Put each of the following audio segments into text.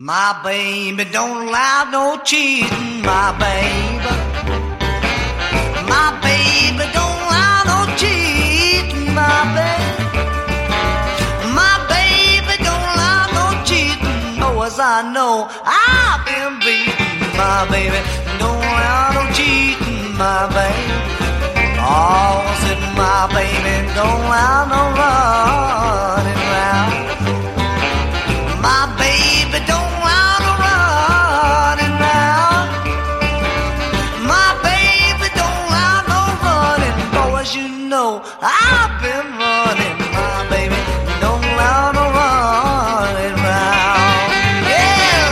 My baby don't allow no cheating, my baby. My baby don't allow no cheating, my baby. My baby don't allow no cheating. Oh, as I know, I've been beaten, my baby. Don't allow no cheating, my baby. Oh, said my baby don't allow no running round. My baby don't allow no running round. My baby don't allow no running. Oh, as you know, I've been running. My baby don't allow no running round. Yeah.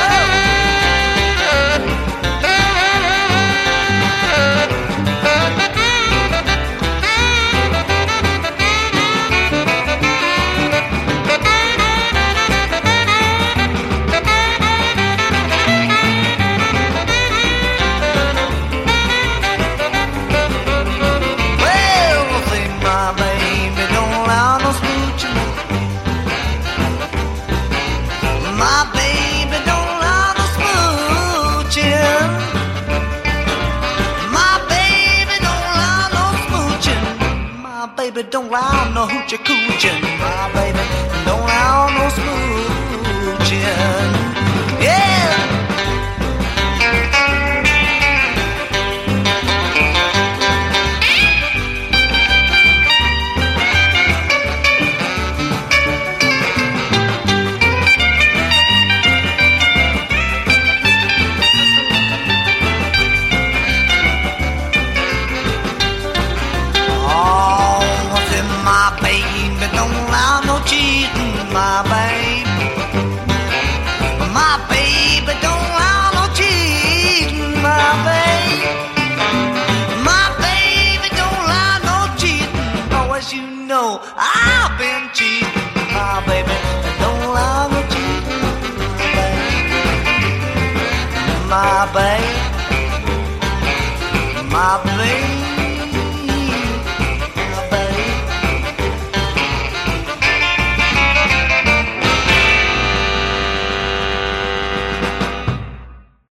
My baby don't allow no smooching. My baby don't allow no smooching. My baby don't allow no hoochie cooching. My baby don't allow no smooching. Yeah. My baby don't allow no cheating, my baby. My baby don't allow no cheating, my baby. My baby don't allow no cheating. Oh, as you know, I've been cheating, my baby. Don't allow no cheating, my baby. My baby.